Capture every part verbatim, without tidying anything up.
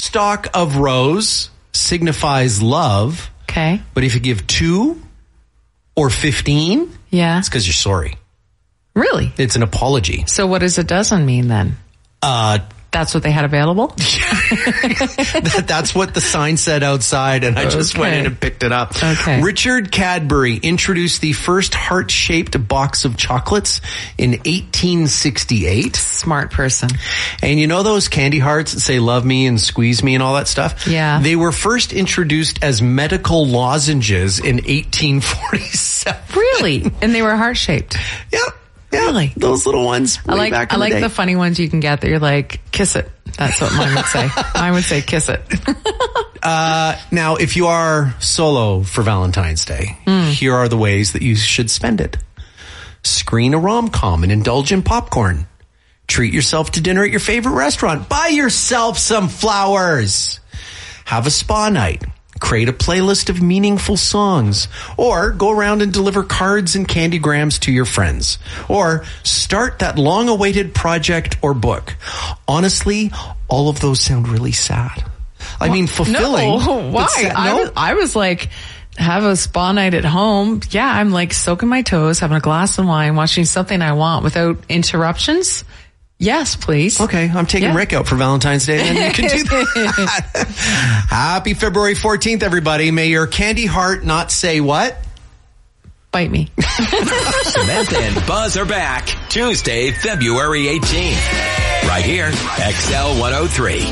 stalk of rose signifies love. Okay. But if you give two or fifteen, yeah, it's because you're sorry. Really? It's an apology. So what does a dozen mean then? Uh, That's what they had available? that, that's what the sign said outside, and I just Okay. went in and picked it up. Okay. Richard Cadbury introduced the first heart-shaped box of chocolates in eighteen sixty-eight. Smart person. And you know those candy hearts that say love me and squeeze me and all that stuff? Yeah. They were first introduced as medical lozenges in eighteen forty-seven. Really? And they were heart-shaped? Yep. Yeah, really? Those little ones. I like back I in like the, day. the funny ones you can get that you're like, kiss it. That's what mine would say. Mine would say, kiss it. uh, now, if you are solo for Valentine's Day, mm. here are the ways that you should spend it. Screen a rom-com and indulge in popcorn. Treat yourself to dinner at your favorite restaurant. Buy yourself some flowers. Have a spa night. Create a playlist of meaningful songs, or go around and deliver cards and candygrams to your friends, or start that long-awaited project or book. Honestly, all of those sound really sad. I mean, fulfilling. No, why? Sad, I, no? was, I was like, have a spa night at home. Yeah, I'm like soaking my toes, having a glass of wine, watching something I want without interruptions. Yes, please. Okay, I'm taking yeah. Rick out for Valentine's Day, and you can do that. Happy February fourteenth, everybody. May your candy heart not say what? Bite me. Samantha and Buzz are back Tuesday, February eighteenth. Right here, X L one oh three.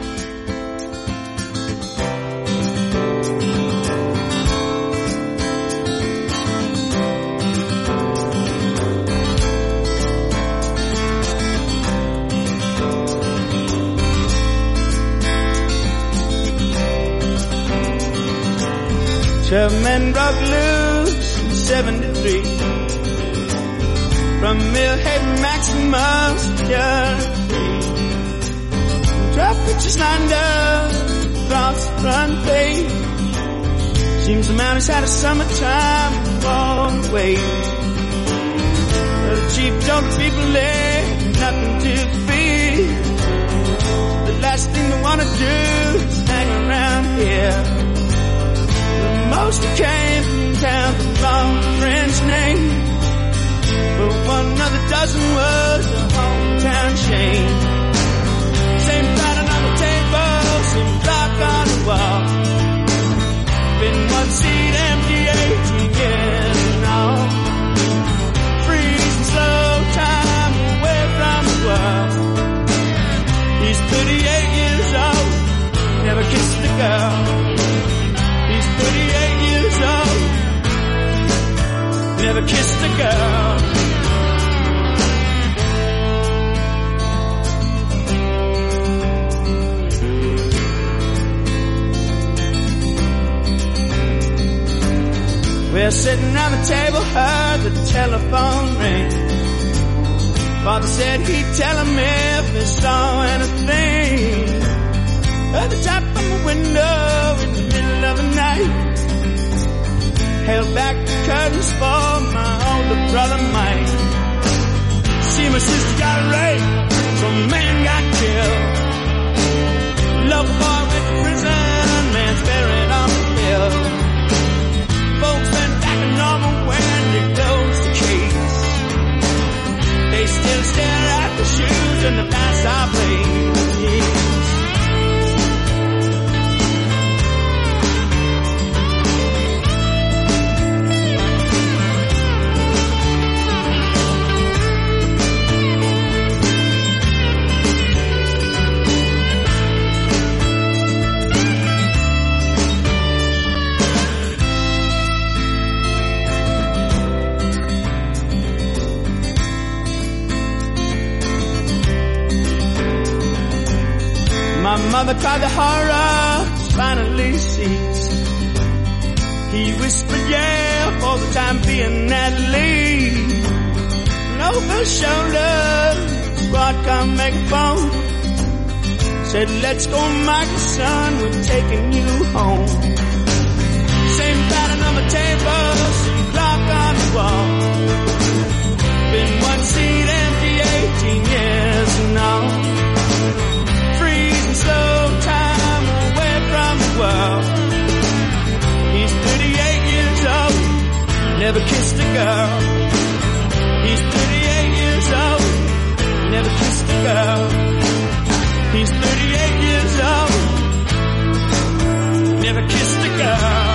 Twelve men broke loose in seventy-three from Millhaven Maximus to Yerry. Twelve pictures lined up across the front page. Seems the mountains had a summertime all the way. Well, the chief told the people there nothing to fear. The last thing they want to do is hang around here. Most came from town with long French name, but one of the dozen was a hometown chain. Same pattern on the table, same clock on the wall. Been one seat empty eighteen years and all. Freezing slow time away from the world. He's thirty-eight years old, never kissed a girl. He's thirty-eight years old, never kissed a girl. We're sitting around the table, heard the telephone ring. Father said he'd tell him if he saw anything. Heard the tap on the window in the middle of the night. Held back the curtains for my older brother Mike. See, my sister got raped, some man got killed. Love boy went to prison, man's buried on the hill. Folks went back to normal when they closed the case. They still stare at the shoes and the past I played. My mother cried, the horror finally ceased. He whispered, yeah, for the time being at least. And over his shoulder, squad car megaphone said, let's go, Michael, son, we're taking you home. Same pattern on the table, same clock on the wall. Been one seat empty eighteen years and all. Slow time never kissed a girl. He's thirty-eight years old, never kissed a girl. He's thirty-eight years old, never kissed a girl.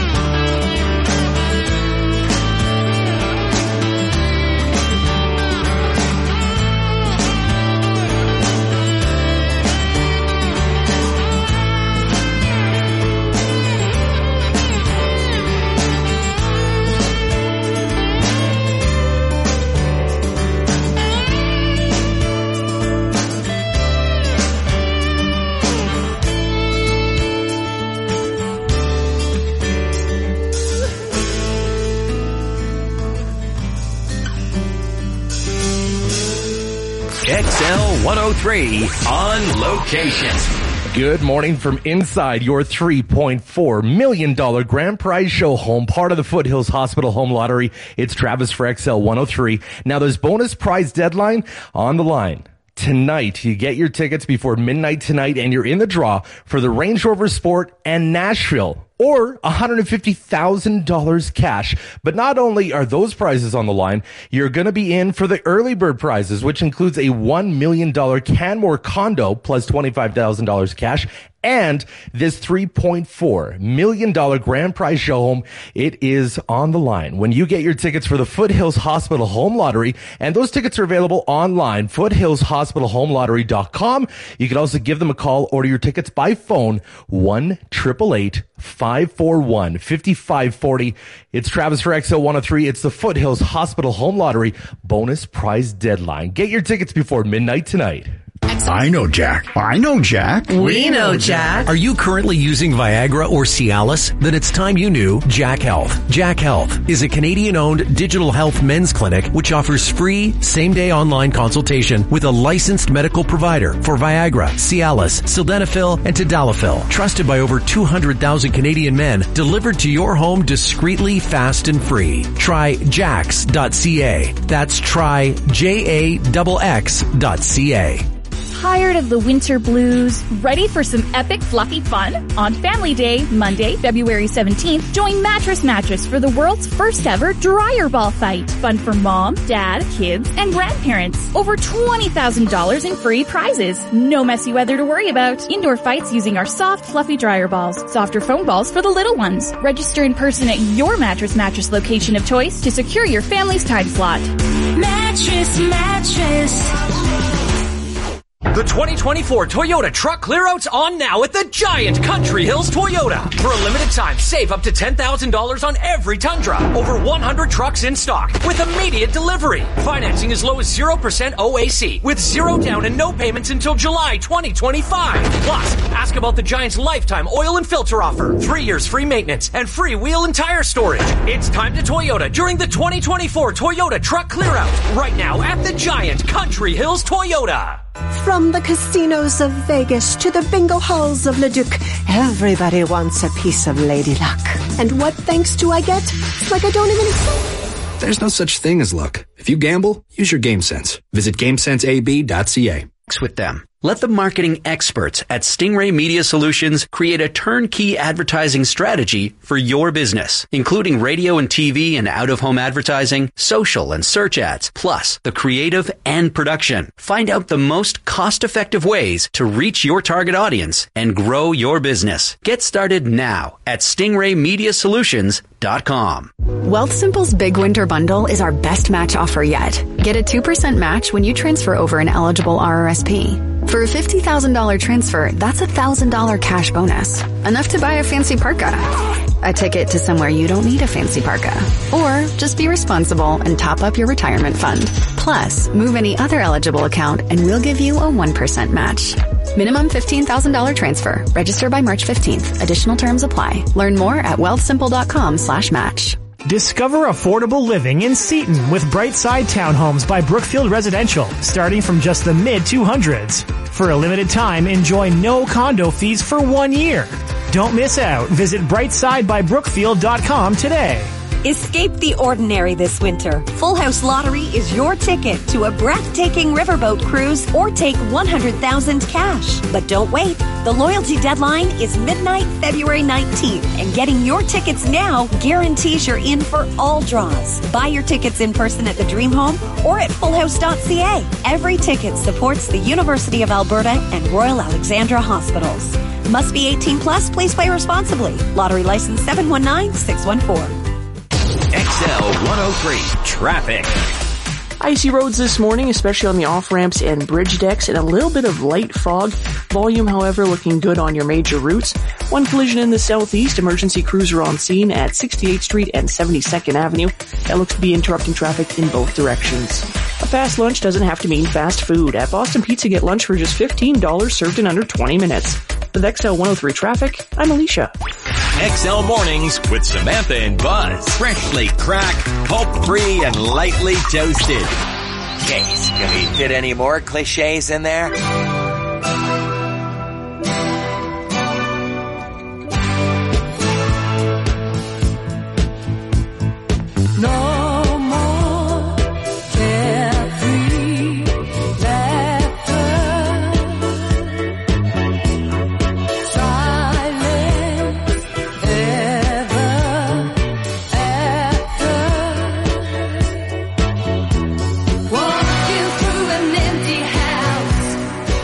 X L one oh three on location. Good morning from inside your three point four million dollars grand prize show home, part of the Foothills Hospital Home Lottery. It's Travis for X L one oh three. Now there's bonus prize deadline on the line. Tonight, you get your tickets before midnight tonight and you're in the draw for the Range Rover Sport and Nashville, or one hundred fifty thousand dollars cash. But not only are those prizes on the line, you're going to be in for the early bird prizes, which includes a one million dollars Canmore condo plus twenty-five thousand dollars cash, and this three point four million dollars grand prize show home. It is on the line when you get your tickets for the Foothills Hospital Home Lottery, and those tickets are available online, foothills hospital home lottery dot com. You can also give them a call, order your tickets by phone, one eight eight eight, five four one, five five four zero. It's Travis for X L one oh three. It's the Foothills Hospital Home Lottery bonus prize deadline. Get your tickets before midnight tonight. I know Jack. I know Jack. We know Jack. Are you currently using Viagra or Cialis? Then it's time you knew Jack Health. Jack Health is a Canadian-owned digital health men's clinic which offers free same-day online consultation with a licensed medical provider for Viagra, Cialis, Sildenafil, and Tadalafil. Trusted by over two hundred thousand Canadian men, delivered to your home discreetly, fast, and free. Try jax dot c a. That's try J A X X dot C A. Tired of the winter blues? Ready for some epic fluffy fun? On Family Day, Monday, February seventeenth, join Mattress Mattress for the world's first ever dryer ball fight. Fun for mom, dad, kids, and grandparents. Over twenty thousand dollars in free prizes. No messy weather to worry about. Indoor fights using our soft, fluffy dryer balls. Softer foam balls for the little ones. Register in person at your Mattress Mattress location of choice to secure your family's time slot. Mattress Mattress. The twenty twenty-four Toyota Truck Clearout's on now at the Giant Country Hills Toyota. For a limited time, save up to ten thousand dollars on every Tundra. Over one hundred trucks in stock with immediate delivery. Financing as low as zero percent O A C with zero down and no payments until July twenty twenty-five. Plus, ask about the Giant's lifetime oil and filter offer. Three years free maintenance and free wheel and tire storage. It's time to Toyota during the twenty twenty-four Toyota Truck Clearout. Right now at the Giant Country Hills Toyota. From the casinos of Vegas to the bingo halls of Leduc, everybody wants a piece of Lady Luck. And what thanks do I get? It's like I don't even exist. There's no such thing as luck. If you gamble, use your game sense. Visit game sense a b dot c a. With them. Let the marketing experts at Stingray Media Solutions create a turnkey advertising strategy for your business, including radio and T V and out-of-home advertising, social and search ads, plus the creative and production. Find out the most cost-effective ways to reach your target audience and grow your business. Get started now at stingray media solutions dot com. Wealthsimple's Big Winter Bundle is our best match offer yet. Get a two percent match when you transfer over an eligible R R S P. For a fifty thousand dollars transfer, that's a one thousand dollars cash bonus. Enough to buy a fancy parka. A ticket to somewhere you don't need a fancy parka. Or just be responsible and top up your retirement fund. Plus, move any other eligible account and we'll give you a one percent match. Minimum fifteen thousand dollars transfer. Register by March fifteenth. Additional terms apply. Learn more at wealthsimple.com slash match. Discover affordable living in Seton with Brightside Townhomes by Brookfield Residential, starting from just the mid two hundreds. For a limited time, enjoy no condo fees for one year. Don't miss out. Visit brightside by brookfield dot com today. Escape the ordinary this winter. Full House Lottery is your ticket to a breathtaking riverboat cruise or take one hundred thousand dollars cash. But don't wait. The loyalty deadline is midnight, February nineteenth, and getting your tickets now guarantees you're in for all draws. Buy your tickets in person at the Dream Home or at full house dot c a. Every ticket supports the University of Alberta and Royal Alexandra Hospitals. Must be eighteen plus. Please play responsibly. Lottery license seven one nine six one four. X L one oh three Traffic. Icy roads this morning, especially on the off-ramps and bridge decks, and a little bit of light fog. Volume, however, looking good on your major routes. One collision in the southeast, emergency cruiser on scene at sixty-eighth Street and seventy-second Avenue. That looks to be interrupting traffic in both directions. A fast lunch doesn't have to mean fast food. At Boston Pizza, get lunch for just fifteen dollars served in under twenty minutes. With X L one oh three Traffic, I'm Alicia. X L Mornings with Samantha and Buzz. Freshly cracked, pulp-free, and lightly toasted. Jeez, can we fit any more cliches in there? No more carefree laughter. Silence ever after. Walking through an empty house.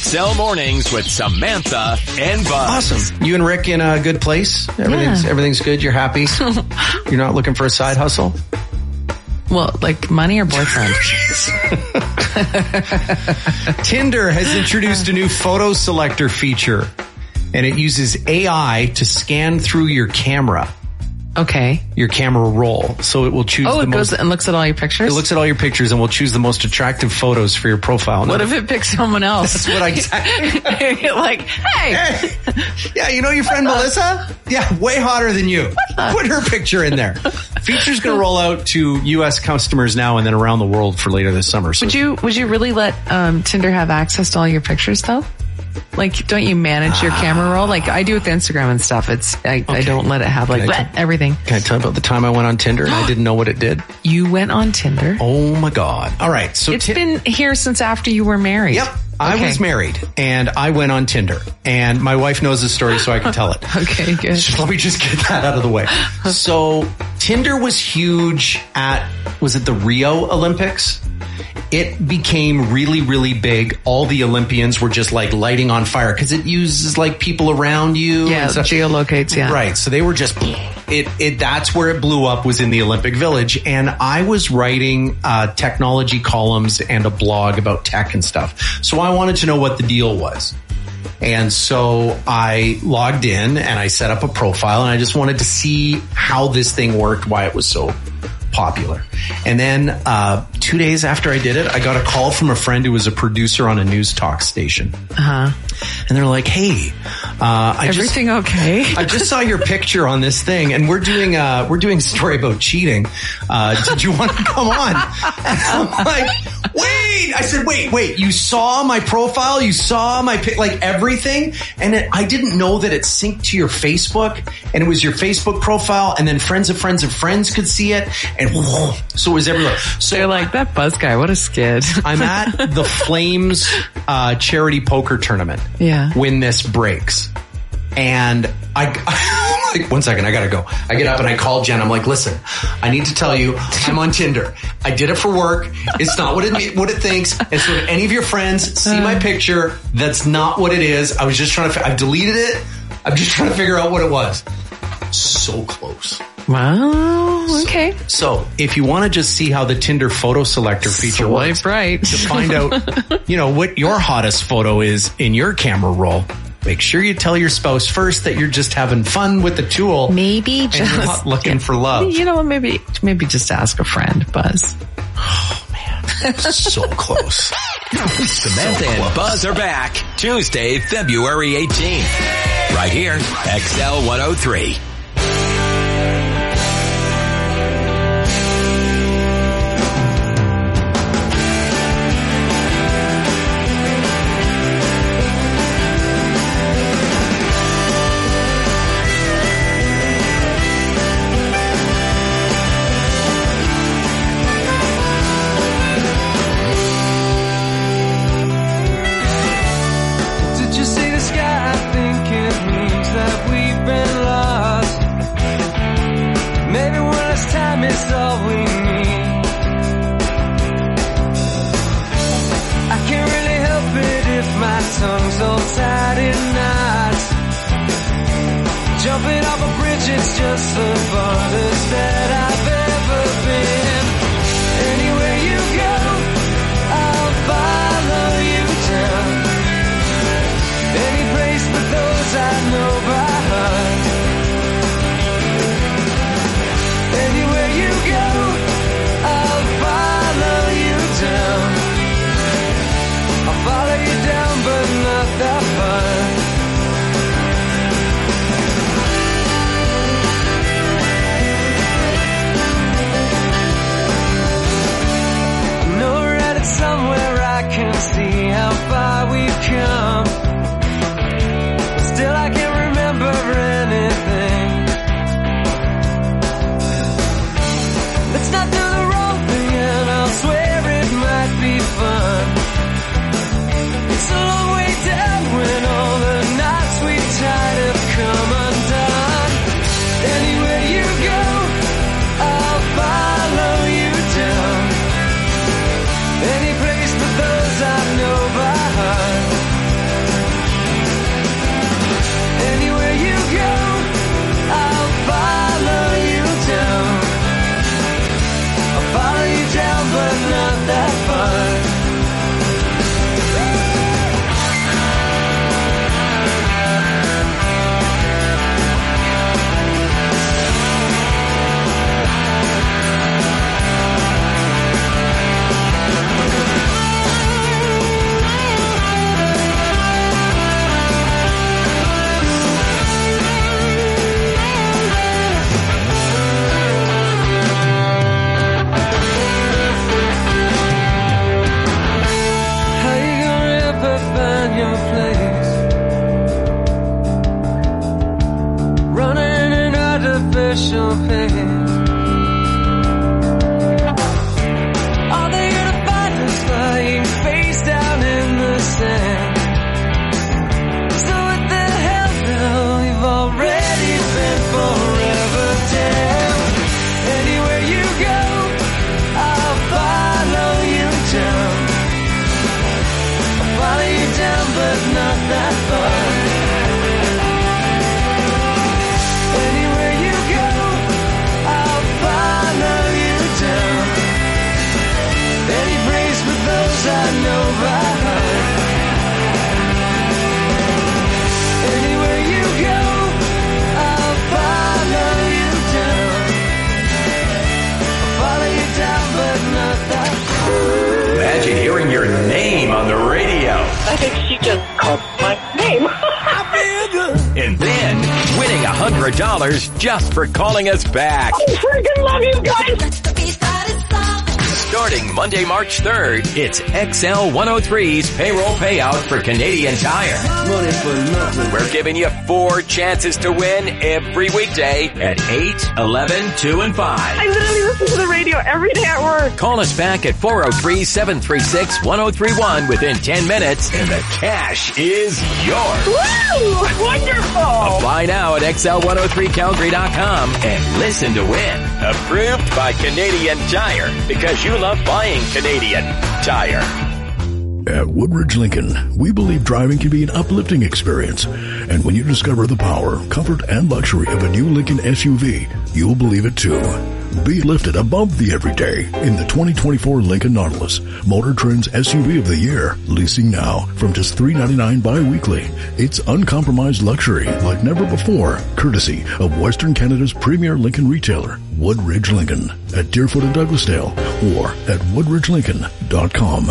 X L Mornings with Samantha and Buzz. Awesome. You and Rick in a good place? Everything's Yeah. everything's good? You're happy? You're not looking for a side hustle? Well, like money or boyfriend? Tinder has introduced a new photo selector feature, and it uses A I to scan through your camera. Okay. Your camera roll. So it will choose Oh, the it goes most... and looks at all your pictures? It looks at all your pictures and will choose the most attractive photos for your profile. What Now, if it picks someone else? That's what I exactly. You're like, hey. Yeah, you know your friend Melissa? Yeah, way hotter than you. Put her picture in there. Feature's going to roll out to U S customers now and then around the world for later this summer. So Would you would you really let um, Tinder have access to all your pictures though? Like, don't you manage your camera roll? Like I do with Instagram and stuff. It's I, I don't let it have like Can I bleh, t- everything. Can I tell you about the time I went on Tinder and I didn't know what it did? You went on Tinder? Oh my God. All right. So It's been here since after you were married. Yep. I Okay. was married and I went on Tinder and my wife knows the story so I can tell it. Okay, good. Just let me just get that out of the way. So Tinder was huge at, was it the Rio Olympics? It became really, really big. All the Olympians were just like lighting on fire because it uses like people around you. Yeah, and stuff. geolocates, yeah. Right. So they were just, it, it, that's where it blew up, was in the Olympic Village. And I was writing uh, technology columns and a blog about tech and stuff. So I wanted to know what the deal was. And so I logged in and I set up a profile and I just wanted to see how this thing worked, why it was so popular. And then uh, two days after I did it, I got a call from a friend who was a producer on a news talk station. Uh-huh. And they're like, hey, uh, I Everything just, okay? I just saw your picture on this thing and we're doing, uh, we're doing a story about cheating. Uh, did you want to come on? And I'm like, wait, I said, wait, wait, you saw my profile? You saw my pic, like everything? And it, I didn't know that it synced to your Facebook and it was your Facebook profile and then friends of friends of friends could see it. And whoa, so it was everywhere. So they're like, that Buzz guy, what a skid. I'm at the Flames uh, charity poker tournament Yeah. when this breaks. And I, like, one second, I gotta go. I get up and I call Jen. I'm like, listen, I need to tell you, I'm on Tinder. I did it for work. It's not what it what it thinks. And so if any of your friends see my picture, that's not what it is. I was just trying to, I've deleted it. I'm just trying to figure out what it was. So close. Wow. Okay. So if you want to just see how the Tinder photo selector feature Swipe works, right. to find out, you know, what your hottest photo is in your camera roll, make sure you tell your spouse first that you're just having fun with the tool. Maybe and just you're not looking for love. You know, maybe maybe just ask a friend, Buzz. Oh man, so close. Samantha and Buzz are back Tuesday, February eighteenth. Right here, X L one oh three. Did you see the sky? I think it means that we've been lost. Maybe one last time is all we need. I can't really help it if my tongue's all tied in knots. Jumping off a bridge, it's just the farthest that I've ever been. Anywhere you go, I'll follow you down. Any place but those I know by heart. Anywhere you go, I'll follow you down. I'll follow you down, but not that far. I know we're headed somewhere I can see how far we've come. Still I can't remember anything. Let's not do the wrong thing and I'll swear it might be fun. It's a long way down when all the knots we tied have come undone. Anywhere you go, I'll follow you down. Any place but those I know by heart. on the radio. I think she just called my name. And then winning one hundred dollars just for calling us back. I freaking love you guys. Starting Monday, March third, it's X L one oh three's payroll payout for Canadian Tire. Money for nothing. We're giving you four chances to win every weekday at eight, eleven, two, and five. I literally listen to the radio every day at work. Call us back at four oh three, seven three six, one oh three one within ten minutes and the cash is yours. Woo! Wonderful! Apply now at X L one oh three Calgary dot com and listen to win. Approved by Canadian Tire because you love buying Canadian Tire. At Woodridge Lincoln, we believe driving can be an uplifting experience. And when you discover the power, comfort, and luxury of a new Lincoln S U V, you'll believe it too. Be lifted above the everyday in the twenty twenty-four Lincoln Nautilus, Motor Trend's S U V of the year, leasing now from just three dollars and ninety-nine cents bi-weekly. It's uncompromised luxury like never before, courtesy of Western Canada's premier Lincoln retailer, Woodridge Lincoln, at Deerfoot and Douglasdale, or at woodridge lincoln dot com.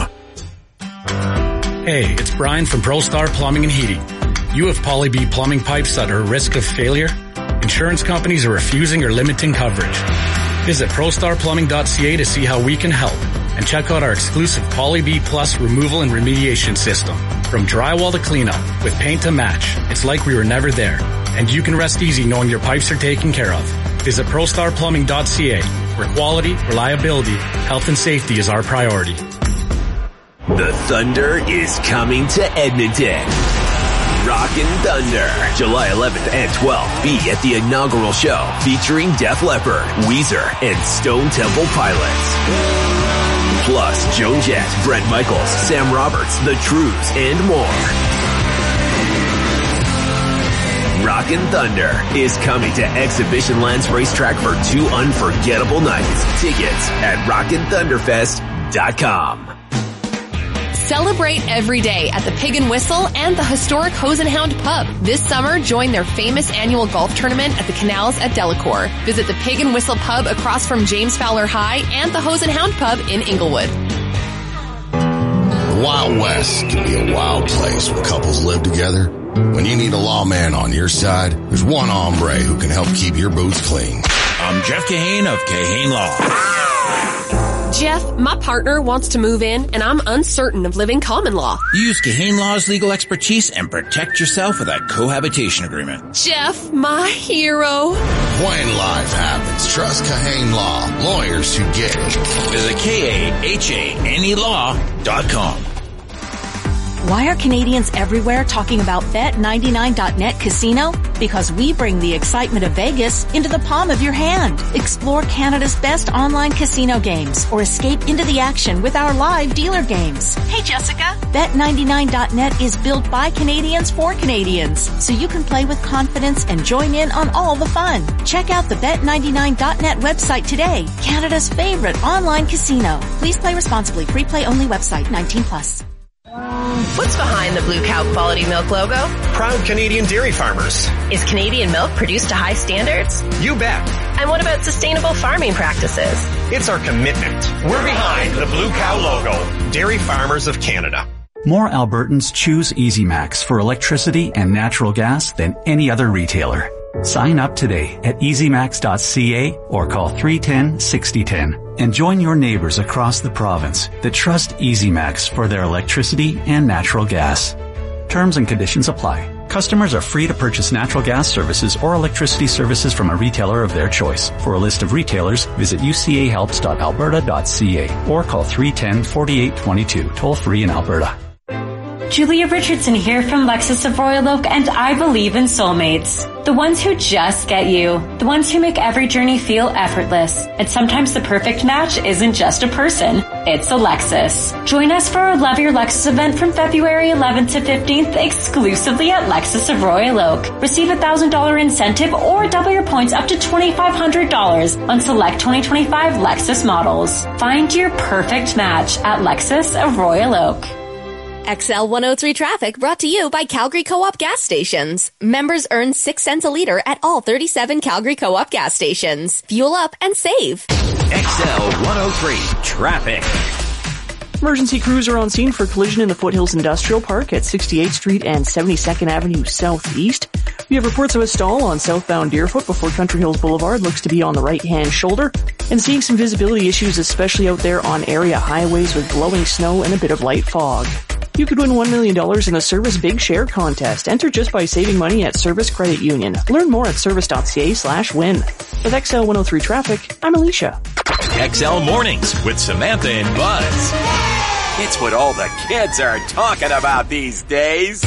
Hey, it's Brian from ProStar Plumbing and Heating. You have Poly B plumbing pipes that are at risk of failure? Insurance companies are refusing or limiting coverage. Visit pro star plumbing dot c a to see how we can help and check out our exclusive Poly B Plus removal and remediation system. From drywall to cleanup, with paint to match, it's like we were never there. And you can rest easy knowing your pipes are taken care of. Visit pro star plumbing dot c a, where quality, reliability, health and safety is our priority. The Thunder is coming to Edmonton. Rockin' Thunder, July eleventh and twelfth. Be at the inaugural show featuring Def Leppard, Weezer, and Stone Temple Pilots. Plus, Joan Jett, Bret Michaels, Sam Roberts, The Trues, and more. Rockin' Thunder is coming to Exhibition Lands Racetrack for two unforgettable nights. Tickets at rockin thunder fest dot com. Celebrate every day at the Pig and Whistle and the historic Hose and Hound Pub. This summer, join their famous annual golf tournament at the Canals at Delacour. Visit the Pig and Whistle Pub across from James Fowler High and the Hose and Hound Pub in Inglewood. The Wild West can be a wild place where couples live together. When you need a lawman on your side, there's one hombre who can help keep your boots clean. I'm Jeff Kahane of Kahane Law. Jeff, my partner wants to move in, and I'm uncertain of living common law. Use Kahane Law's legal expertise and protect yourself with a cohabitation agreement. Jeff, my hero. When life happens, trust Kahane Law. Lawyers who get it. Visit K A H A N E law dot com. Why are Canadians everywhere talking about bet ninety-nine dot net Casino? Because we bring the excitement of Vegas into the palm of your hand. Explore Canada's best online casino games or escape into the action with our live dealer games. Hey, Jessica. bet ninety-nine dot net is built by Canadians for Canadians, so you can play with confidence and join in on all the fun. Check out the bet ninety-nine dot net website today, Canada's favorite online casino. Please play responsibly. Free play only website, nineteen plus. What's behind the Blue Cow Quality Milk logo? Proud Canadian dairy farmers. Is Canadian milk produced to high standards? You bet. And what about sustainable farming practices? It's our commitment. We're behind the Blue Cow logo. Dairy Farmers of Canada. More Albertans choose Easy Max for electricity and natural gas than any other retailer. Sign up today at easy max dot c a or call three one zero, six zero one zero and join your neighbors across the province that trust Easy Max for their electricity and natural gas. Terms and conditions apply. Customers are free to purchase natural gas services or electricity services from a retailer of their choice. For a list of retailers, visit u c a helps dot alberta dot c a or call three one zero, four eight two two, toll free in Alberta. Julia Richardson here from Lexus of Royal Oak, and I believe in soulmates. The ones who just get you. The ones who make every journey feel effortless. And sometimes the perfect match isn't just a person, it's a Lexus. Join us for our Love Your Lexus event from February eleventh to fifteenth exclusively at Lexus of Royal Oak. Receive a one thousand dollars incentive or double your points up to twenty-five hundred dollars on select twenty twenty-five Lexus models. Find your perfect match at Lexus of Royal Oak. X L one oh three traffic brought to you by Calgary Co-op gas stations. Members earn six cents a liter at all thirty-seven Calgary Co-op gas stations. Fuel up and save. X L one oh three traffic. Emergency crews are on scene for a collision in the Foothills Industrial Park at sixty-eighth Street and seventy-second Avenue Southeast. We have reports of a stall on southbound Deerfoot before Country Hills Boulevard looks to be on the right-hand shoulder, and seeing some visibility issues, especially out there on area highways with blowing snow and a bit of light fog. You could win one million dollars in a Service Big Share contest. Enter just by saving money at Service Credit Union. Learn more at service.ca slash win. With X L one oh three Traffic, I'm Alicia. X L Mornings with Samantha and Buzz. It's what all the kids are talking about these days.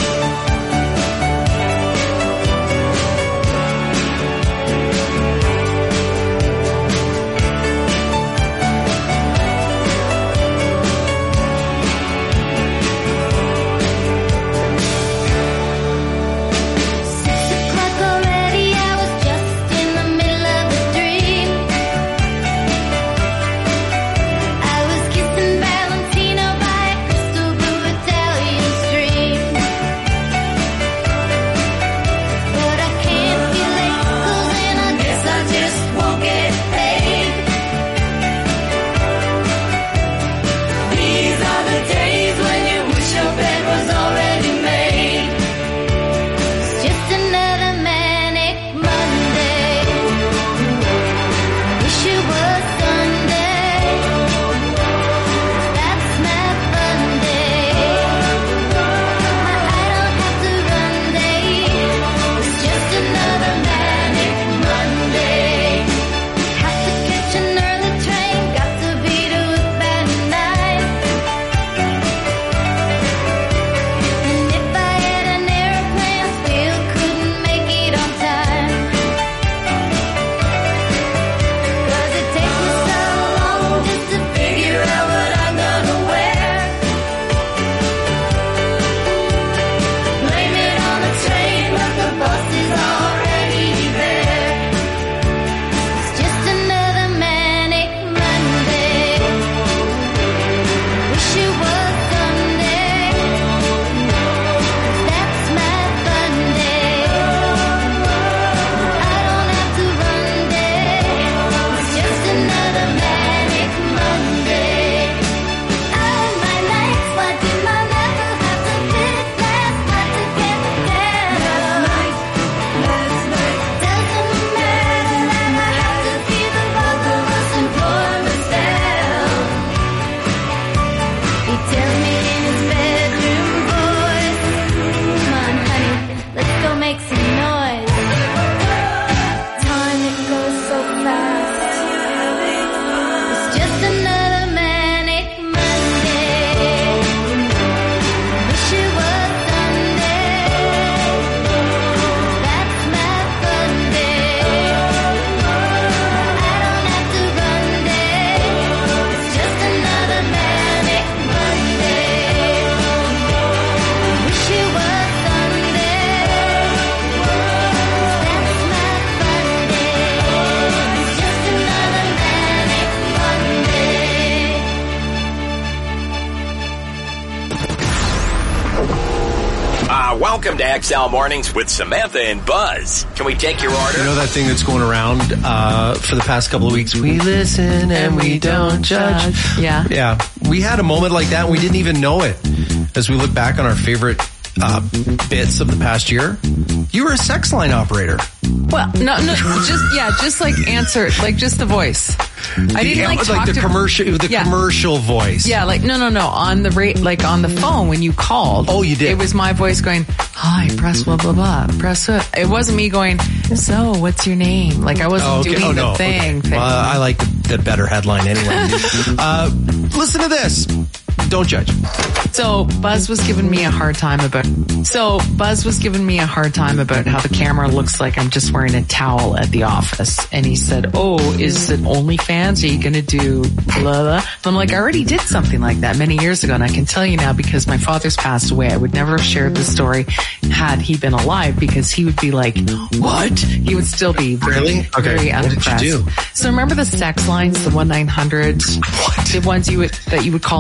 Welcome to X L Mornings with Samantha and Buzz. Can we take your order? You know that thing that's going around uh, for the past couple of weeks? We listen and we don't judge. Yeah. Yeah. We had a moment like that and we didn't even know it. As we look back on our favorite uh, bits of the past year, you were a sex line operator. Well, no, no, just, yeah, just like answer, like just the voice. I didn't like talk like the to commercial, the yeah. commercial voice. Yeah, like no, no, no. On the rate, like on the phone when you called. Oh, you did. It was my voice going, "Hi, press blah blah blah, press what." It wasn't me going, "So, what's your name?" Like I wasn't oh, okay. doing oh, the no. thing. Okay. thing. Well, I like the, the better headline anyway. uh, listen to this. Don't judge. So Buzz was giving me a hard time about. So Buzz was giving me a hard time about how the camera looks like I'm just wearing a towel at the office, and he said, "Oh, is it OnlyFans? Are you going to do blah blah?" I'm like, I already did something like that many years ago, and I can tell you now because my father's passed away. I would never have shared this story had he been alive because he would be like, "What?" He would still be very, really okay. very what unimpressed. did you do? So remember the sex lines, the one nine hundred, the ones you would that you would call, you get the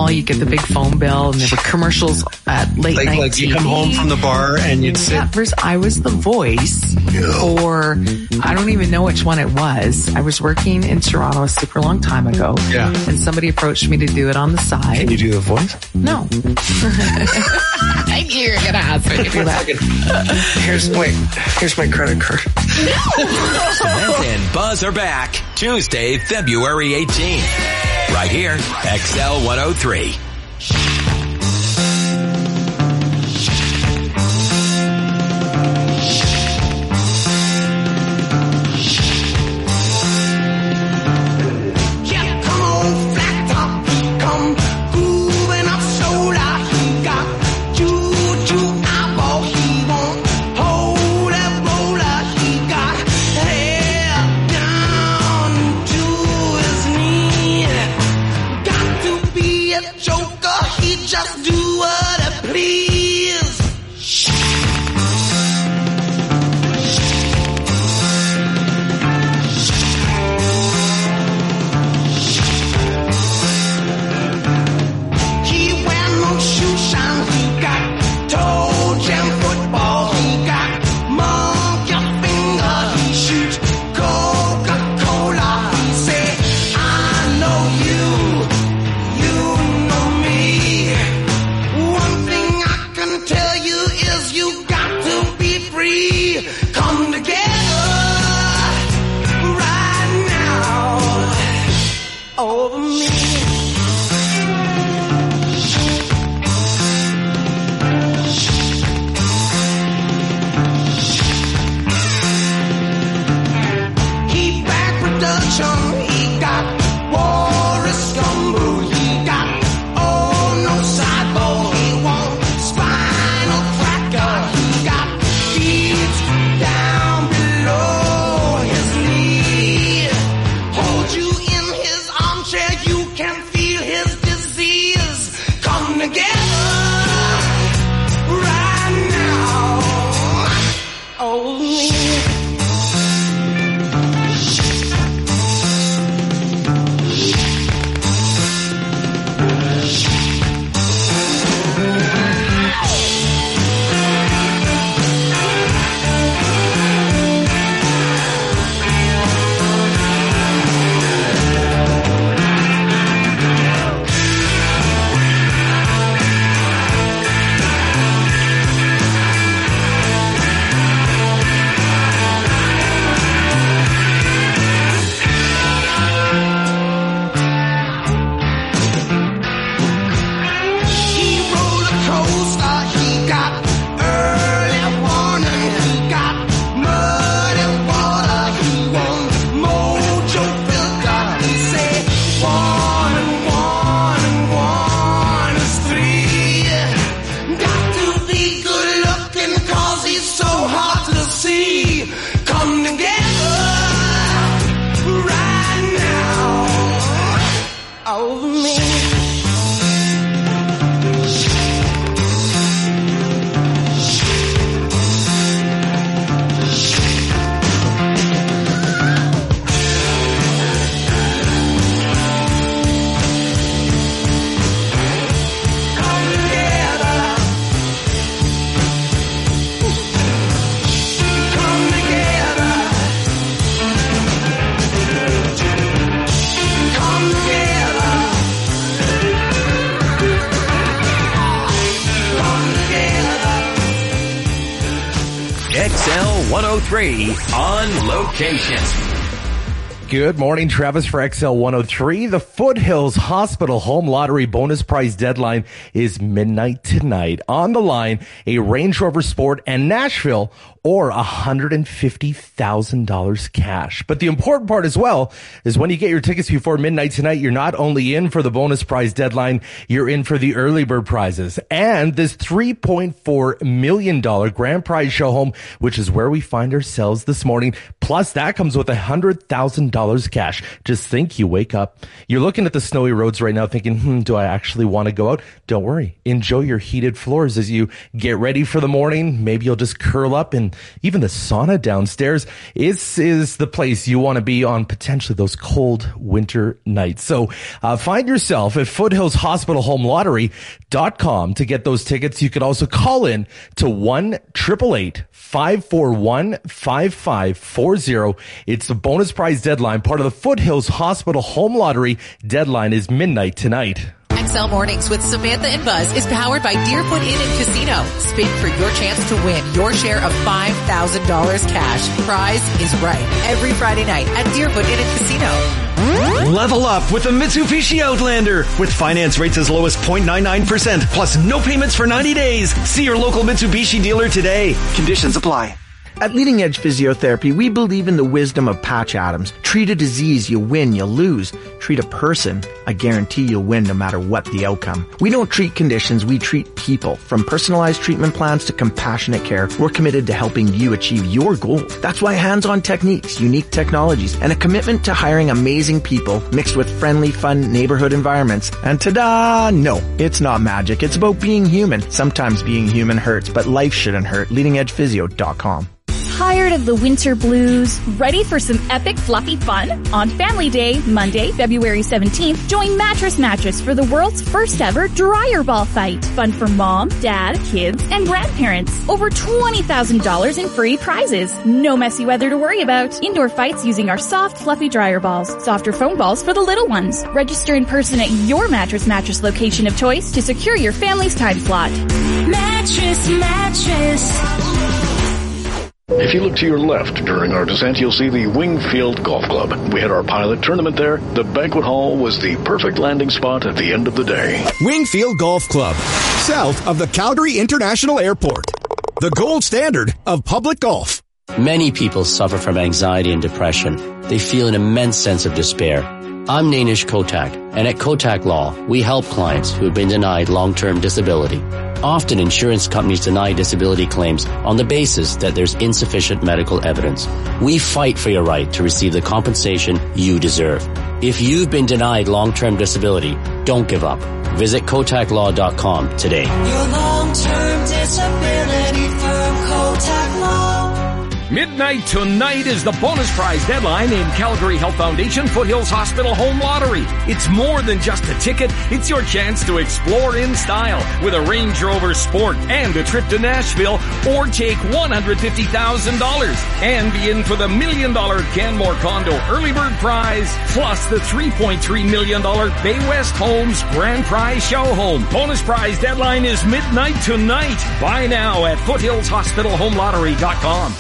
big phone bill, and there were commercials at late Like, night like T V. you come home from the bar and you'd sit. Yeah, first I was the voice for, I don't even know which one it was. I was working in Toronto a super long time ago. Yeah. And somebody approached me to do it on the side. Can you do the voice? No. I knew you were going to ask me to do that. Here's my, here's my credit card. Samantha and Buzz are back Tuesday, February eighteenth. Right here, X L one oh three. Yeah, come on, flat top, come grooving up soda. He got juju eyeball, he won't hold a roller. He got hair down to his knee. Got to be a joker, he just do what he please. He wear no shoe shine, he got toe jam football, he got monkey finger, he shoots Coca-Cola. He say, I know you, you know me. One thing I can tell you is you got to be free. Come together right now over me. He back production, he got Boris Gumbo, he got oh no sideball, he won't spinal cracker, he got beads down below his knee. Hold you in his armchair, you can feel his disease. Come together right now over me. He roller coaster, he got early warning, he got muddy water, he won't mojo filter. He say one and one and one is three. Got to be good looking 'cause he's so hard to see. Come together right now over me. X L one oh three on location. Good morning, Travis for X L one oh three. The Foothills Hospital Home Lottery bonus prize deadline is midnight tonight. On the line, a Range Rover Sport and Nashville or one hundred fifty thousand dollars cash. But the important part as well is when you get your tickets before midnight tonight, you're not only in for the bonus prize deadline, you're in for the early bird prizes. And this three point four million dollars grand prize show home, which is where we find ourselves this morning. Plus, that comes with one hundred thousand dollars cash. Just think, you wake up, you're looking at the snowy roads right now thinking, hmm, do I actually want to go out? Don't worry. Enjoy your heated floors as you get ready for the morning. Maybe you'll just curl up in and even the sauna downstairs is, is the place you want to be on potentially those cold winter nights. So uh, find yourself at foothills hospital home lottery dot com to get those tickets. You could also call in to one eight eight eight, five four one, five five four zero. It's the bonus prize deadline. Part of the Foothills Hospital Home Lottery deadline is midnight tonight. X L Mornings with Samantha and Buzz is powered by Deerfoot Inn and Casino. Spin for your chance to win your share of five thousand dollars cash. Prize is right every Friday night at Deerfoot Inn and Casino. Level up with the Mitsubishi Outlander with finance rates as low as zero point nine nine percent plus no payments for ninety days. See your local Mitsubishi dealer today. Conditions apply. At Leading Edge Physiotherapy, we believe in the wisdom of Patch Adams. Treat a disease, you win, you lose. Treat a person, I guarantee you'll win no matter what the outcome. We don't treat conditions, we treat people. From personalized treatment plans to compassionate care, we're committed to helping you achieve your goals. That's why hands-on techniques, unique technologies, and a commitment to hiring amazing people mixed with friendly, fun neighborhood environments. And ta-da! No, it's not magic. It's about being human. Sometimes being human hurts, but life shouldn't hurt. leading edge physio dot com. Tired of the winter blues? Ready for some epic fluffy fun? On Family Day, Monday, February seventeenth, join Mattress Mattress for the world's first ever dryer ball fight. Fun for mom, dad, kids, and grandparents. Over twenty thousand dollars in free prizes. No messy weather to worry about. Indoor fights using our soft, fluffy dryer balls. Softer foam balls for the little ones. Register in person at your Mattress Mattress location of choice to secure your family's time slot. Mattress Mattress. If you look to your left during our descent, you'll see the Wingfield Golf Club. We had our pilot tournament there. The banquet hall was the perfect landing spot at the end of the day. Wingfield Golf Club, south of the Calgary International Airport. The gold standard of public golf. Many people suffer from anxiety and depression. They feel an immense sense of despair. I'm Nainish Kotak, and at Kotak Law, we help clients who have been denied long-term disability. Often insurance companies deny disability claims on the basis that there's insufficient medical evidence. We fight for your right to receive the compensation you deserve. If you've been denied long-term disability, don't give up. Visit kotak law dot com today. Your long-term disability firm, Kotak Law. Midnight tonight is the bonus prize deadline in Calgary Health Foundation Foothills Hospital Home Lottery. It's more than just a ticket. It's your chance to explore in style with a Range Rover Sport and a trip to Nashville, or take one hundred fifty thousand dollars and be in for the million dollar Canmore Condo Early Bird Prize, plus the three point three million dollars Bay West Homes Grand Prize Show Home. Bonus prize deadline is midnight tonight. Buy now at foothills hospital home lottery dot com.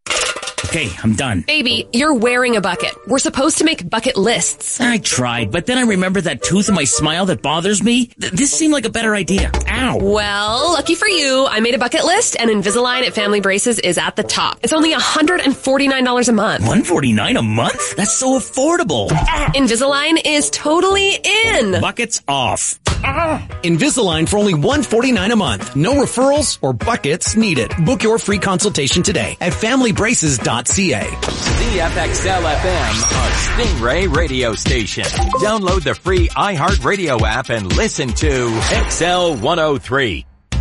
Okay, I'm done. Baby, you're wearing a bucket. We're supposed to make bucket lists. I tried, but then I remembered that tooth in my smile that bothers me. Th- this seemed like a better idea. Ow. Well, lucky for you, I made a bucket list, and Invisalign at Family Braces is at the top. It's only one hundred forty-nine dollars a month. one hundred forty-nine dollars a month? That's so affordable. Invisalign is totally in. Buckets off. Invisalign for only one hundred forty-nine dollars a month. No referrals or buckets needed. Book your free consultation today at family braces dot c a. C F X L F M, a Stingray radio station. Download the free iHeartRadio app and listen to X L one oh three.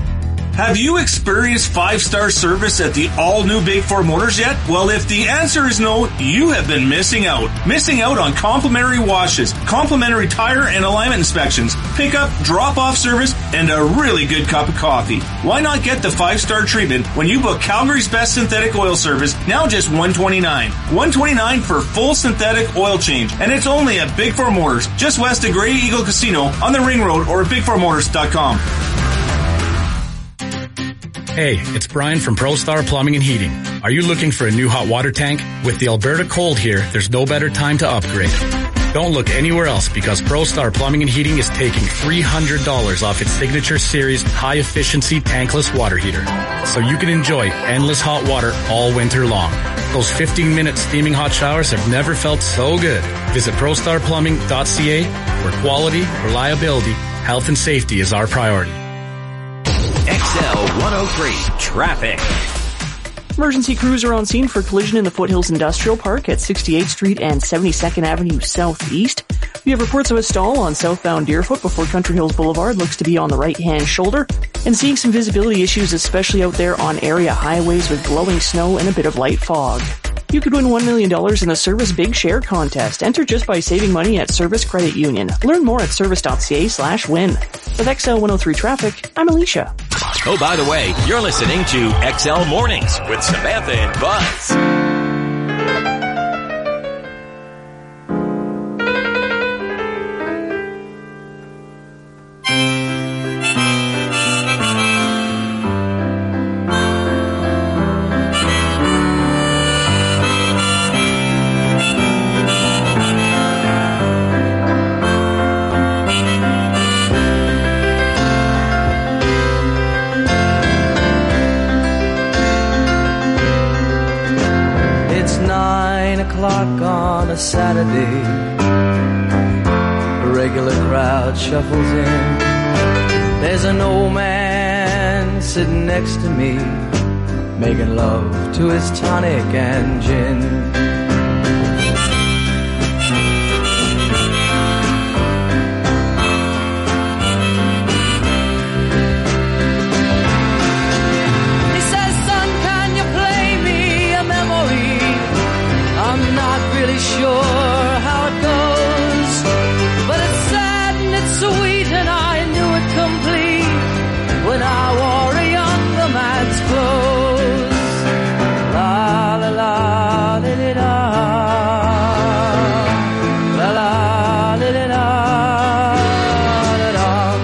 Have you experienced five-star service at the all-new Big Four Motors yet? Well, if the answer is no, you have been missing out. Missing out on complimentary washes, complimentary tire and alignment inspections, pickup, drop-off service, and a really good cup of coffee. Why not get the five-star treatment when you book Calgary's best synthetic oil service, now just one hundred twenty-nine dollars. one hundred twenty-nine dollars for full synthetic oil change, and it's only at Big Four Motors, just west of Grey Eagle Casino on the Ring Road or at big four motors dot com. Hey, it's Brian from ProStar Plumbing and Heating. Are you looking for a new hot water tank? With the Alberta cold here, there's no better time to upgrade. Don't look anywhere else because ProStar Plumbing and Heating is taking three hundred dollars off its Signature Series high-efficiency tankless water heater. So you can enjoy endless hot water all winter long. Those fifteen-minute steaming hot showers have never felt so good. Visit pro star plumbing dot c a where quality, reliability, health, and safety is our priority. X L one oh three traffic. Emergency crews are on scene for collision in the Foothills Industrial Park at sixty-eighth Street and seventy-second Avenue Southeast. We have reports of a stall on southbound Deerfoot before Country Hills Boulevard, looks to be on the right-hand shoulder, and seeing some visibility issues, especially out there on area highways with blowing snow and a bit of light fog. You could win one million dollars in the Service Big Share contest. Enter just by saving money at Service Credit Union. Learn more at service.ca slash win. With X L one oh three Traffic, I'm Alicia. Oh, by the way, you're listening to X L Mornings with Samantha and Buzz. On a Saturday, a regular crowd shuffles in. There's an old man sitting next to me, making love to his tonic and gin. Sure how it goes, but it's sad and it's sweet, and I knew it complete when I wore a younger man's clothes. La la la li li la, la la li li la, la la.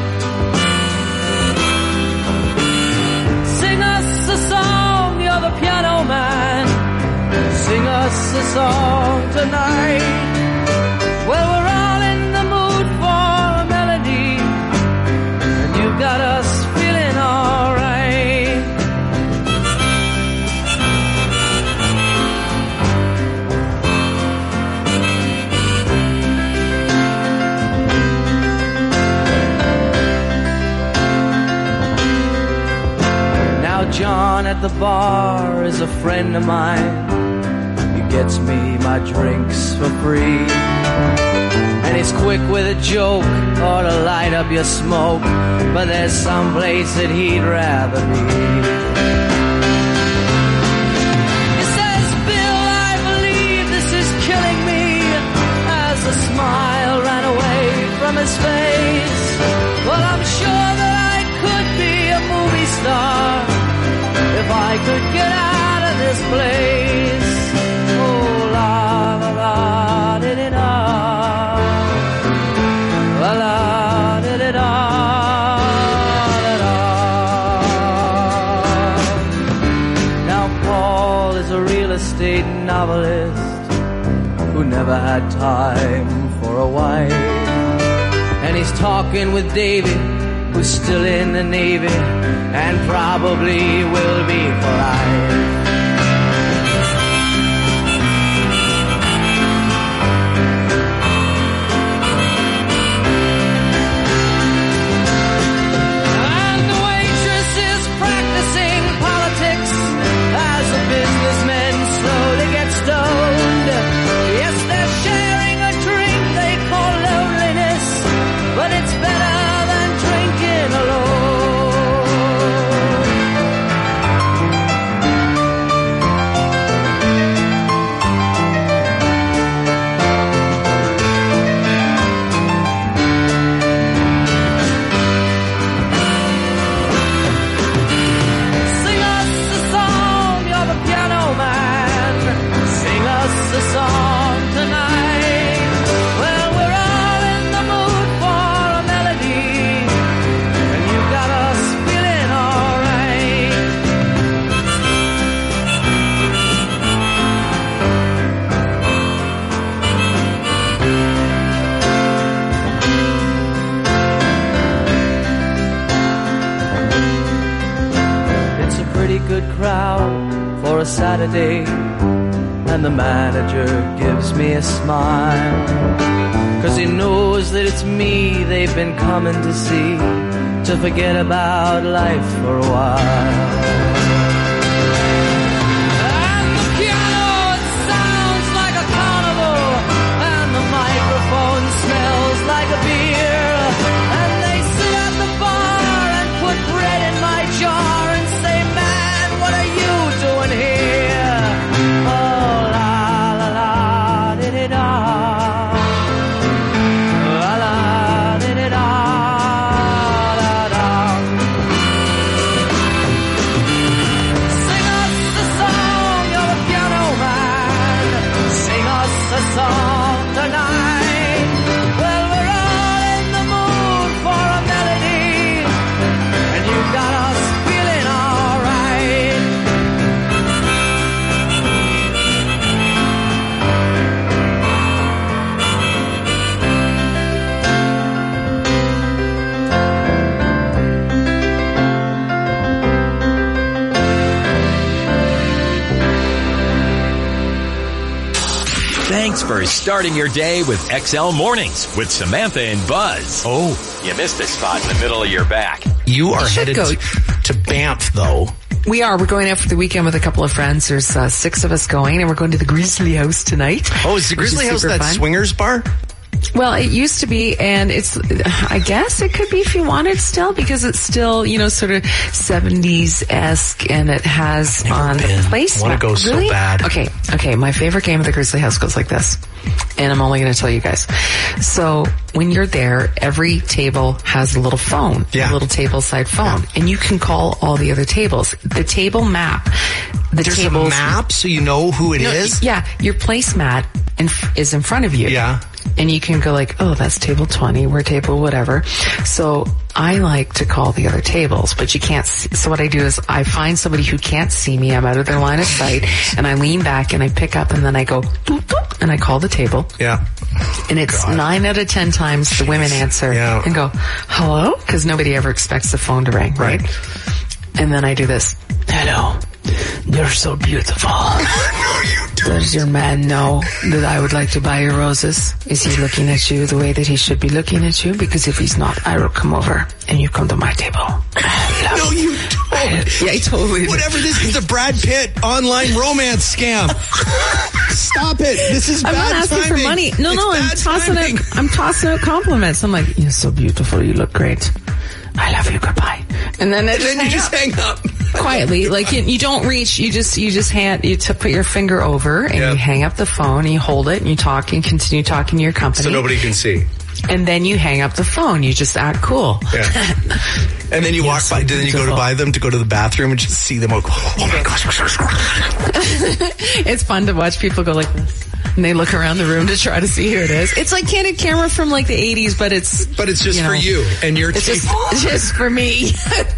Sing us a song, you're the piano man. Sing us a song tonight. Well, we're all in the mood for a melody, and you got us feeling alright. Now John at the bar is a friend of mine. Gets me my drinks for free, and he's quick with a joke or to light up your smoke, but there's some place that he'd rather be. He says, Bill, I believe this is killing me, as a smile ran away from his face. Well, I'm sure that I could be a movie star if I could get out of this place. La la la di di da, la la di di da, da da. Now Paul is a real estate novelist who never had time for a wife, and he's talking with David, who's still in the Navy and probably will be for life. A Saturday, and the manager gives me a smile, 'cause he knows that it's me they've been coming to see, to forget about life for a while. And the piano, it sounds like a carnival, and the microphone smells for starting your day with X L Mornings with Samantha and Buzz. Oh. You missed a spot in the middle of your back. You are should headed go. to Banff, though. We are. We're going out for the weekend with a couple of friends. There's uh, six of us going, and we're going to the Grizzly House tonight. Oh, is the Grizzly House that fun. swingers bar? Well, it used to be, and it's, I guess it could be if you want it still, because it's still, you know, sort of seventies-esque, and it has Never on been. the place. I wanna go so Really? bad. Okay, okay, my favorite game of the Grizzly House goes like this, and I'm only going to tell you guys. So, when you're there, every table has a little phone, Yeah. a little table-side phone, and you can call all the other tables. The table map, the There's tables... a map so you know who it No, is? Yeah, your placemat in, is in front of you. Yeah. And you can go like, oh, that's table twenty, we're table whatever. So I like to call the other tables, but you can't see. So what I do is I find somebody who can't see me, I'm out of their line of sight, and I lean back and I pick up and then I go, boop, boop, and I call the table. Yeah. And it's God. nine out of ten times the women answer Yeah. and go, hello? Because nobody ever expects the phone to ring, right? Right. And then I do this, hello, you're so beautiful. No, you don't. Does your man know that I would like to buy your roses? Is he looking at you the way that he should be looking at you? Because if he's not, I will come over and you come to my table. No, you don't. Yeah, I totally. Whatever, this is the Brad Pitt online romance scam. Stop it. This is I'm bad not asking timing. for money. No, It's no, I'm bad tossing timing. out, I'm tossing out compliments. I'm like, you're so beautiful. You look great. I love you. Goodbye. And then, And then you just hang up. quietly, like you, you don't reach, you just, you just hand, you to put your finger over and Yeah. you hang up the phone and you hold it and you talk and continue talking to your company. So nobody can see. And then you hang up the phone. You just act cool. Yeah. And then you walk by, then you go to beautiful. buy them to go to the bathroom and just see them. Like, oh my gosh. It's fun to watch people go like this. And they look around the room to try to see who it is. It's like candid camera from like the eighties, but it's... But it's just you know, for you and your It's tape. just, just for me.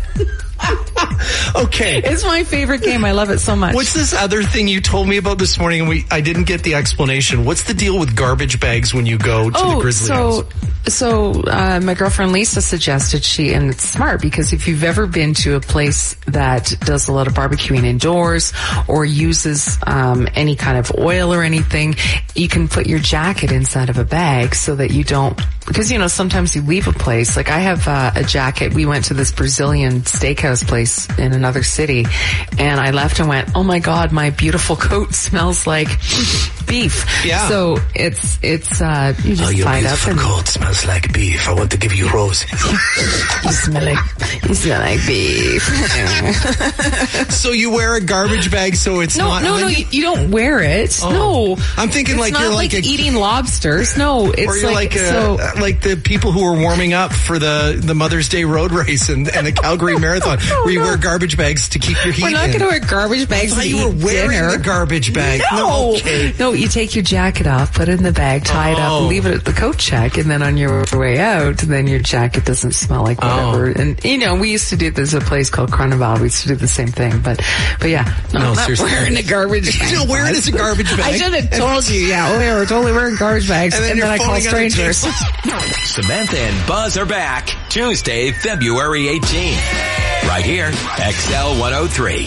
Okay. It's my favorite game. I love it so much. What's this other thing you told me about this morning and we I didn't get the explanation? What's the deal with garbage bags when you go to oh, the Grizzly so, House? So, uh, my girlfriend Lisa suggested she, and it's smart because if you've ever been to a place that does a lot of barbecuing indoors or uses, um, any kind of oil or anything, you can put your jacket inside of a bag so that you don't, because, you know, sometimes you leave a place. Like I have uh, a jacket. We went to this Brazilian steakhouse place in another city and I left and went, oh my God, my beautiful coat smells like beef. Yeah. So it's, it's, uh, you just Oh, your tie it up beautiful and coat smells like beef. I want to give you roses. you smell like, you smell like beef. So you wear a garbage bag so it's no, not no, on no, you? you, you don't wear it. Oh. No. I'm thinking It's like not you're like, like a- eating lobsters. No, it's Or you're like, like, uh, so. like the people who are warming up for the, the Mother's Day road race and, and the Calgary Marathon, where you wear garbage bags to keep your heat We're not in. going to wear garbage bags I thought to you eat were wearing dinner. the garbage bag. No. Okay. No, you take your jacket off, put it in the bag, tie it Oh. up, leave it at the coat check, and then on your way out, then your jacket doesn't smell like whatever. Oh. And, you know, we used to do, there's a place called Carnival, we used to do the same thing. But, but yeah, no, No, I'm not seriously. wearing a garbage bag. No, wear it as a garbage bag. I should have told you, yeah, oh yeah, we're totally wearing garbage bags. And And then then, you're I call phoning other strangers. Samantha and Buzz are back Tuesday, February eighteenth. Right here, X L one oh three.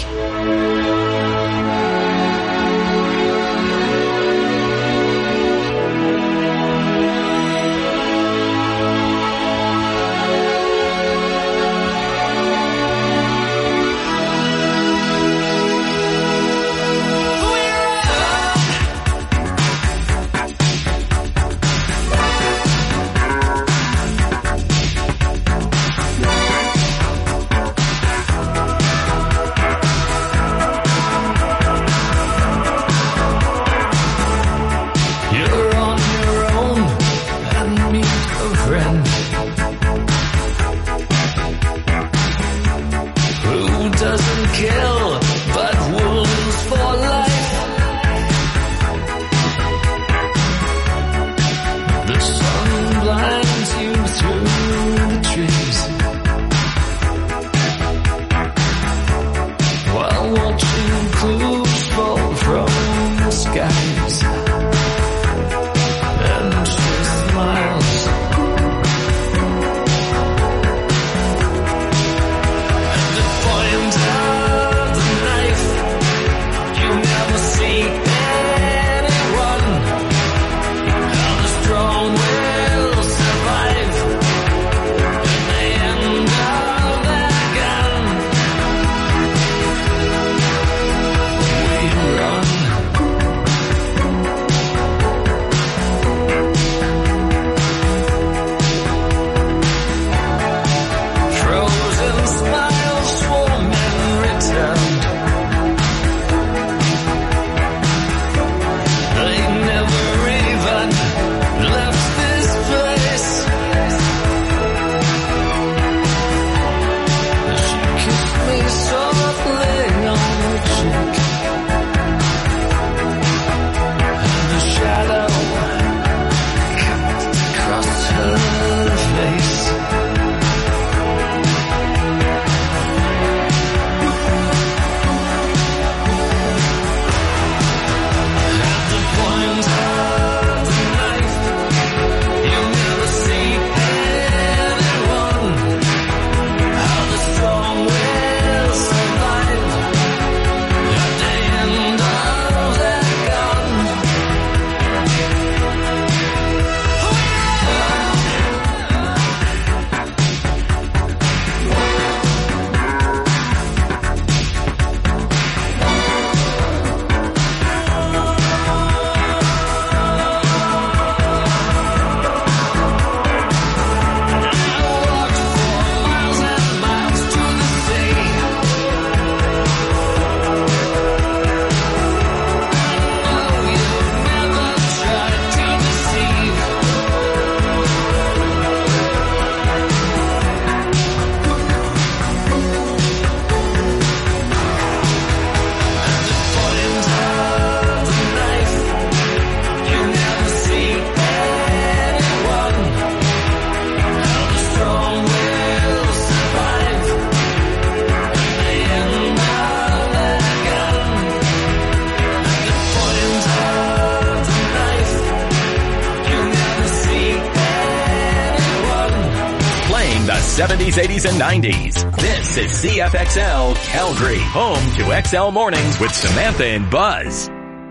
from the seventies, eighties, and nineties. This is C F X L Calgary, home to X L Mornings with Samantha and Buzz.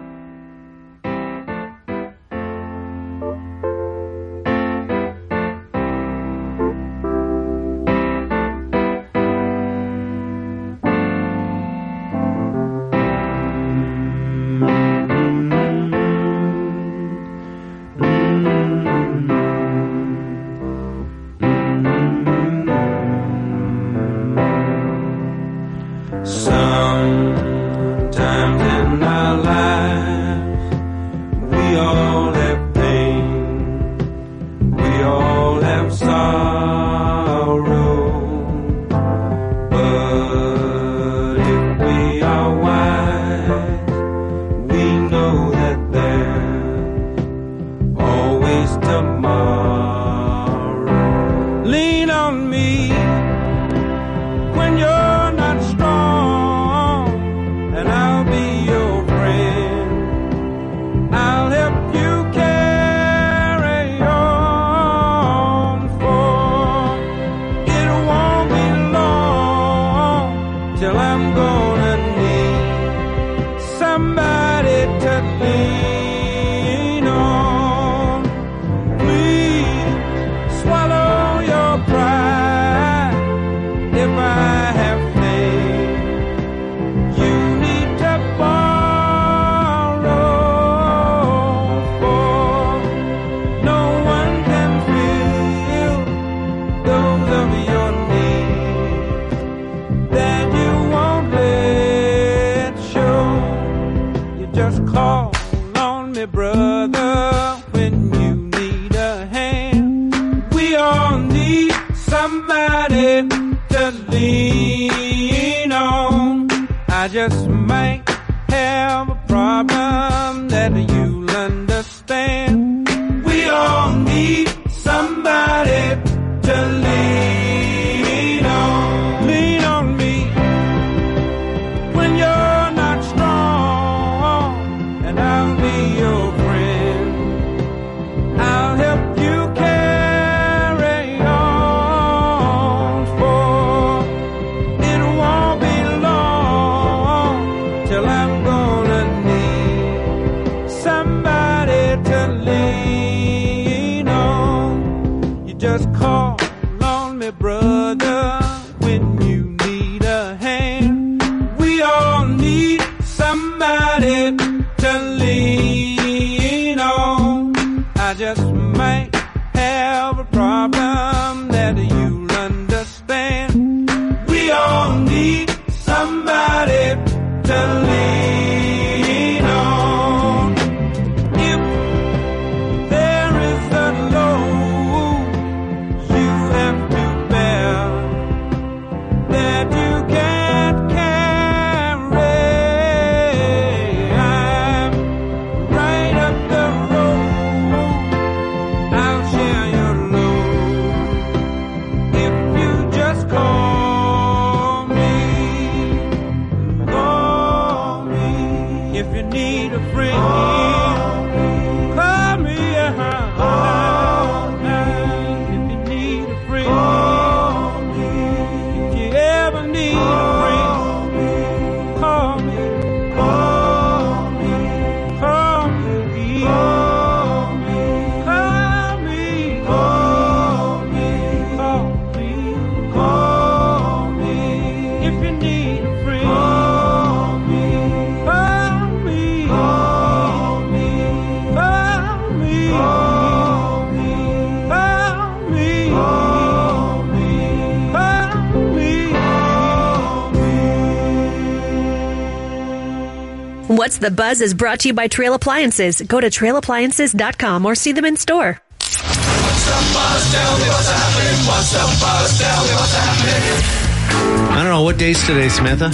What's the Buzz is brought to you by Trail Appliances. Go to trail appliances dot com or see them in store. What's the buzz? Tell me what's happening. What's the buzz? Tell me what's happening. I don't know. What day's today, Samantha?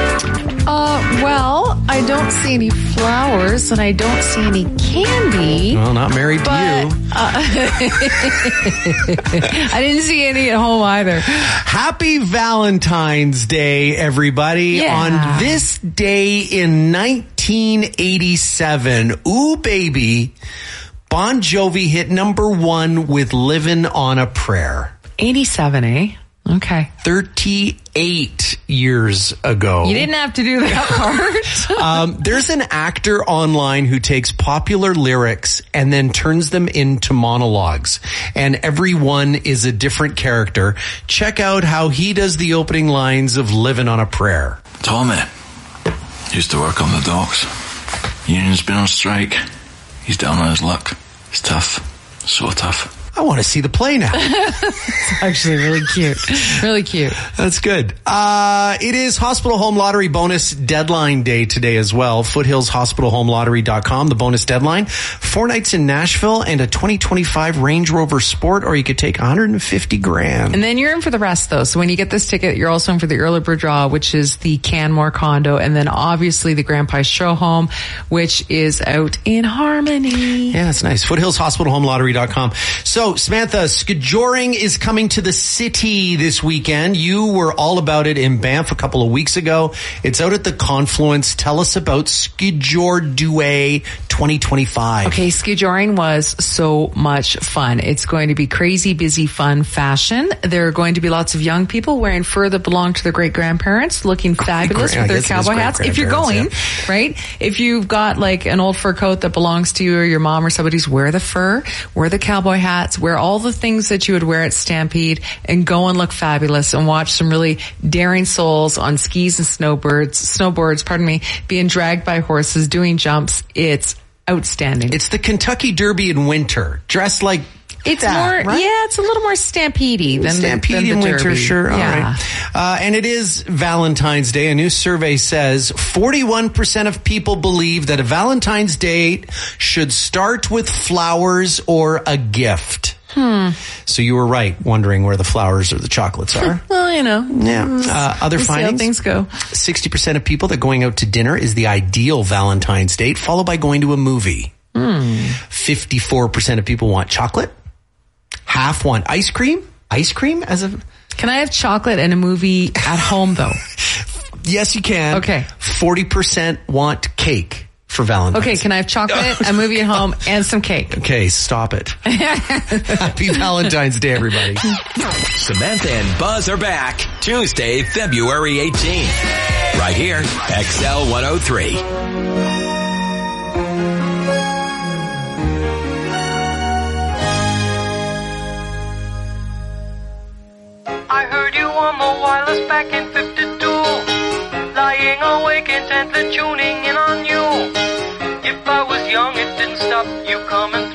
Uh, well, I don't see any flowers and I don't see any candy. Well, not married but, to you. Uh, I didn't see any at home either. Happy Valentine's Day, everybody. Yeah. On this day in nineteen eighty-seven, ooh, baby, Bon Jovi hit number one with Livin' on a Prayer. eighty-seven, eh? Okay. thirty-eight years ago. You didn't have to do that part. um, there's an actor online who takes popular lyrics and then turns them into monologues. And every one is a different character. Check out how he does the opening lines of Living on a Prayer. Tommy used to work on the docks. Union's been on strike. He's down on his luck. It's tough. So tough. I want to see the play now. It's actually really cute. Really cute. That's good. Uh, it is Hospital Home Lottery bonus deadline day today as well. foothills hospital home lottery dot com, the bonus deadline. Four nights in Nashville and a twenty twenty-five Range Rover Sport, or you could take one hundred fifty grand. And then you're in for the rest, though. So when you get this ticket, you're also in for the early bird draw, which is the Canmore condo, and then obviously the Grand Prize show home, which is out in Harmony. Yeah, that's nice. foothills hospital home lottery dot com. So, Samantha, skijoring is coming to the city this weekend. You were all about it in Banff a couple of weeks ago. It's out at the Confluence. Tell us about Skijor Douay twenty twenty-five. Okay, skijoring was so much fun. It's going to be crazy, busy, fun fashion. There are going to be lots of young people wearing fur that belong to their great-grandparents, looking fabulous with their cowboy hats. If you're going, yeah. right? If you've got like an old fur coat that belongs to you or your mom or somebody's, wear the fur, wear the cowboy hats, wear all the things that you would wear at Stampede, and go and look fabulous and watch some really daring souls on skis and snowboards, snowboards, pardon me, being dragged by horses, doing jumps. It's outstanding. It's the Kentucky Derby in winter, dressed like It's that, more, right? yeah, it's a little more stampede-y than Stampede the, than in the winter, Derby. sure. All yeah. right. Uh, and it is Valentine's Day. A new survey says forty-one percent of people believe that a Valentine's date should start with flowers or a gift. Hmm. So you were right, wondering where the flowers or the chocolates are. Well, you know. Yeah. Uh, other we'll findings. See how things go. sixty percent of people that going out to dinner is the ideal Valentine's date, followed by going to a movie. Hmm. fifty-four percent of people want chocolate. Half want ice cream. Ice cream as a... Can I have chocolate and a movie at home, though? Yes, you can. Okay. forty percent want cake for Valentine's. Okay, can I have chocolate, a movie at home, and some cake? Okay, stop it. Happy Valentine's Day, everybody. Samantha and Buzz are back Tuesday, February eighteenth. Right here, X L one oh three. I heard you on the wireless back in fifty-two, lying awake intently tuning in on you. If I was young, it didn't stop you coming